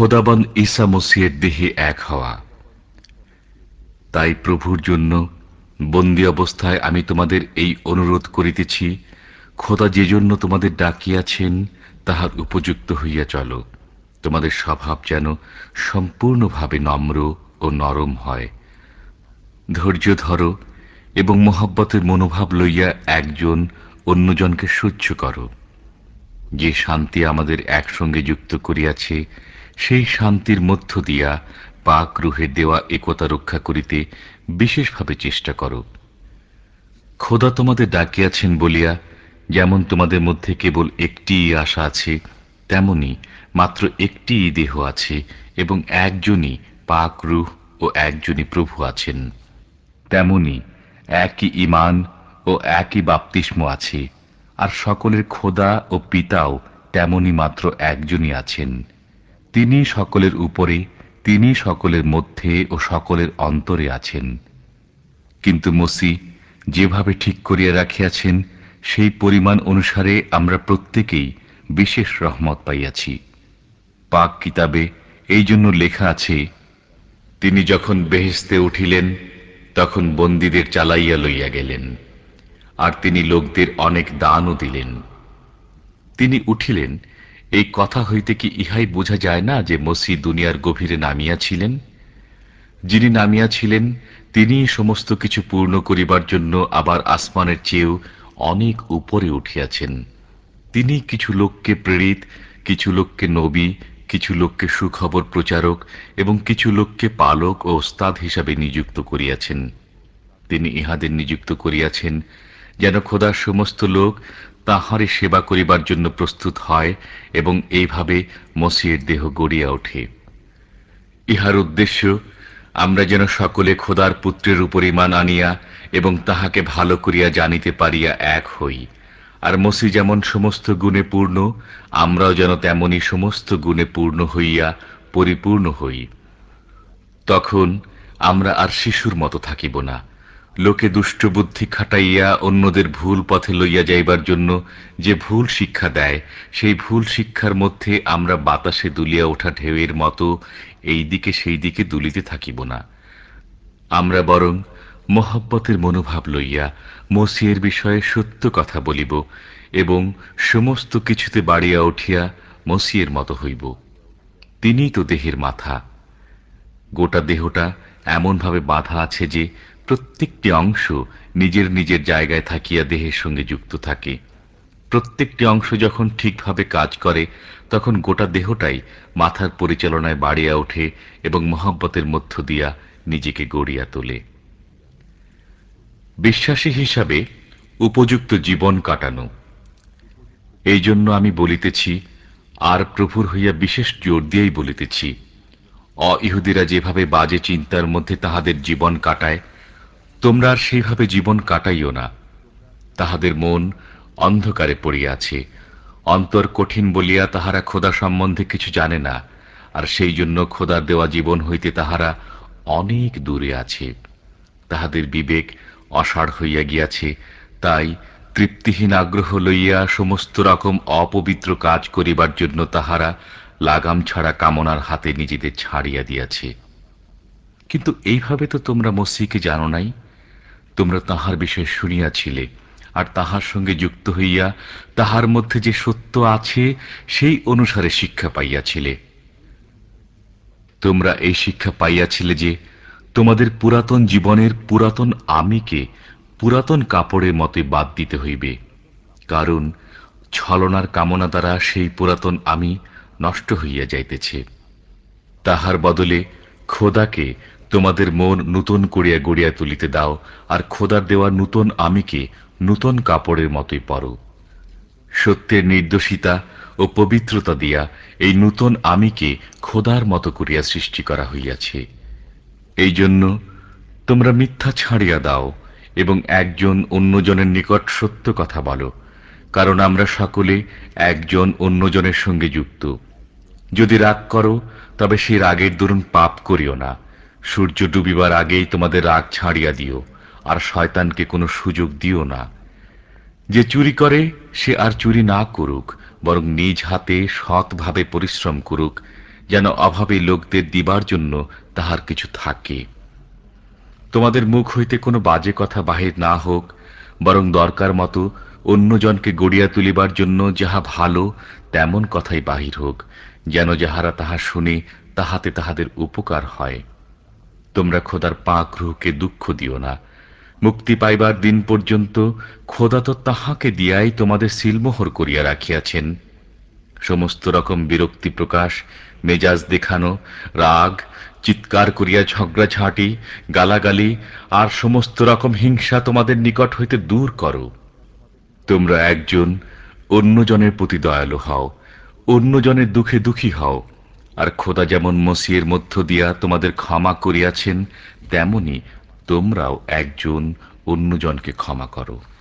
খোদাবন্দ ঈসা মসিহের দেহে এক হওয়া। তাই প্রভুর জন্য বন্দী অবস্থায় আমি তোমাদের এই অনুরোধ করিতেছি, খোদা যে জন্য তোমাদের ডাকিয়াছেন তাহার উপযুক্ত হইয়া চলো। তোমাদের স্বভাব যেন সম্পূর্ণভাবে নম্র ও নরম হয়। ধৈর্য ধরো এবং মহব্বতের মনোভাব লইয়া একজন অন্যজনকে সহ্য করো। যে শান্তি আমাদের একসঙ্গে যুক্ত করিয়াছে, সেই শান্তির মধ্য দিয়া পাক রূহের দেওয়া একতা রক্ষা করিতে বিশেষভাবে চেষ্টা করো। খোদা তোমাদের ডাকিয়াছেন বলিয়া যেমন তোমাদের মধ্যে কেবল একটিই আশা আছে, তেমনি মাত্র একটিই দেহ আছে এবং একজনই পাক রূহ ও একজনই প্রভু আছেন। তেমনি একই ঈমান ও একই বাপ্তিস্ম আছে, আর সকলের খোদা ও পিতাও তেমনি মাত্র একজনই আছেন। তিনি সকলের উপরে, তিনি সকলের মধ্যে ও সকলের অন্তরে আছেন। কিন্তু মসিহ যেভাবে ঠিক করিয়া রাখিয়াছেন, সেই পরিমাণ অনুসারে আমরা প্রত্যেকেই বিশেষ রহমত পাইয়াছি। পাক কিতাবে এই জন্য লেখা আছে, তিনি যখন বেহেশতে উঠিলেন তখন বন্দীদের চালাইয়া লইয়া গেলেন, আর তিনি লোকদের অনেক দানও দিলেন। তিনি উঠিলেন, এই কথা হইতে কি ইহাই বোঝা যায় না যে মসিহ দুনিয়ার গভীরে নামিয়াছিলেন? যিনি নামিয়াছিলেন তিনি সমস্ত কিছু পূর্ণ করিবার জন্য আবার আসমানের চেয়েও অনেক উপরে উঠিয়াছেন। তিনি কিছু লোককে প্রেরিত, কিছু লোককে নবী, কিছু লোককে সুখবর প্রচারক এবং কিছু লোককে পালক ও ওস্তাদ হিসাবে নিযুক্ত করিয়াছেন। তিনি ইহাদের নিযুক্ত করিয়াছেন যেন খোদার সমস্ত লোক তাঁহারই সেবা করিবার জন্য প্রস্তুত হয় এবং এইভাবে মসিহের দেহ গড়িয়া ওঠে। ইহার উদ্দেশ্য আমরা যেন সকলে খোদার পুত্রের উপর ঈমান আনিয়া এবং তাহাকে ভালো করিয়া জানিতে পারিয়া এক হই। আর মসিহ যেমন সমস্ত গুণে পূর্ণ, আমরাও যেন তেমনি সমস্ত গুণে পূর্ণ হইয়া পরিপূর্ণ হই। তখন আমরা আর শিশুর মতো থাকিব না, লোকে দুষ্ট বুদ্ধি খাটাইয়া অন্যদের ভুল পথে লইয়া যাইবার জন্য যে ভুল শিক্ষা দেয়, সেই ভুল শিক্ষার মধ্যে আমরা বাতাসে দুলিয়া ওঠা ঢেউয়ের মতো এই দিকে সেই দিকে দুলিতে থাকিব না। আমরা বরং মহব্বতের মনোভাব লইয়া মসিহের বিষয়ে সত্য কথা বলিব এবং সমস্ত কিছুতে বাড়িয়া উঠিয়া মসিহের মতো হইব। তিনিই তো দেহের মাথা। গোটা দেহটা এমনভাবে বাঁধা আছে যে প্রত্যেকটি অংশ নিজের নিজের জায়গায় থাকিয়া দেহের সঙ্গে যুক্ত থাকে। প্রত্যেকটি অংশ যখন ঠিকভাবে কাজ করে, তখন গোটা দেহটাই মাথার পরিচালনায় বাড়িয়া ওঠে এবং মহব্বতের মধ্য দিয়া নিজেকে গড়িয়া তোলে। বিশ্বাসী হিসাবে উপযুক্ত জীবন কাটানো। এই জন্য আমি বলিতেছি, আর প্রভুর হইয়া বিশেষ জোর দিয়েই বলিতেছি, ইহুদিরা যেভাবে বাজে চিন্তার মধ্যে তাহাদের জীবন কাটায়, তোমরা আর সেইভাবে জীবন কাটাইও না। তাহাদের মন অন্ধকারে পড়িয়াছে, অন্তর কঠিন বলিয়া তাহারা খোদা সম্বন্ধে কিছু জানে না, আর সেই জন্য খোদার দেওয়া জীবন হইতে তাহারা অনেক দূরে আছে। তাহাদের বিবেক অসাড় হইয়া গিয়াছে, তাই তৃপ্তিহীন আগ্রহ লইয়া সমস্ত রকম অপবিত্র কাজ করিবার জন্য তাহারা লাগাম ছাড়া কামনার হাতে নিজেদের ছাড়িয়া দিয়াছে। কিন্তু এইভাবে তো তোমরা মসিহকে জানো নাই। তোমরা তাহার বিষয়ে শুনিয়াছিলে, আর তাহার সঙ্গে যুক্ত হইয়া তাহার মধ্যে যে সত্য আছে সেই অনুসারে শিক্ষা পাইয়াছিলে। তোমরা এই শিক্ষা পাইয়াছিলে যে তোমাদের পুরাতন জীবনের পুরাতন আমিকে পুরাতন কাপড়ের মতোই বাদ দিতে হইবে, কারণ ছলনার কামনা দ্বারা সেই পুরাতন আমি নষ্ট হইয়া যাইতেছে। তাহার বদলে খোদাকে তোমাদের মন নূতন করিয়া গড়িয়া তুলিতে দাও, আর খোদার দেওয়া নূতন আমিকে নূতন কাপড়ের মতোই পরো। সত্যের নির্দোষিতা ও পবিত্রতা দিয়া এই নূতন আমিকে খোদার মতো করিয়া সৃষ্টি করা হইয়াছে। এই জন্য তোমরা মিথ্যা ছাড়িয়া দাও এবং একজন অন্যজনের নিকট সত্য কথা বলো, কারণ আমরা সকলে একজন অন্যজনের সঙ্গে যুক্ত। যদি রাগ করো, তবে সেই রাগের দরুন পাপ করিও না। সূর্য ডুবিবার আগেই তোমাদের রাগ ছাড়িয়া দিও, আর শয়তানকে কোনো সুযোগ দিও না। যে চুরি করে সে আর চুরি না করুক, বরং নিজ হাতে সৎভাবে পরিশ্রম করুক, যেন অভাবী লোকদের দিবার জন্য তাহার কিছু থাকে। তোমাদের মুখ হইতে কোনো বাজে কথা বাহির না হোক, বরং দরকার মতো অন্যজনকে গড়িয়া তুলিবার জন্য যাহা ভালো তেমন কথাই বাহির হোক, যেন যাহারা তাহা শুনে তাহাতে তাহাদের উপকার হয়। তোমরা খোদার পাক রূহকে দুঃখ দিও না। মুক্তি পাইবার দিন পর্যন্ত খোদা তো তাহাকে দিয়াই তোমাদের সিলমোহর করিয়া রাখিয়াছেন। সমস্ত রকম বিরক্তি প্রকাশ, মেজাজ দেখানো, রাগ, চিৎকার করিয়া ঝগড়াঝাঁটি, গালাগালি আর সমস্ত রকম হিংসা তোমাদের নিকট হইতে দূর করো। তোমরা একজন অন্যজনের প্রতি দয়ালু হও, অন্যজনের দুঃখে দুঃখী হও। আর খোদা যেমন মসিহের মধ্য দিয়া তোমাদের ক্ষমা করিয়াছেন, তেমনি তোমরাও একজন অন্যজনকে ক্ষমা করো।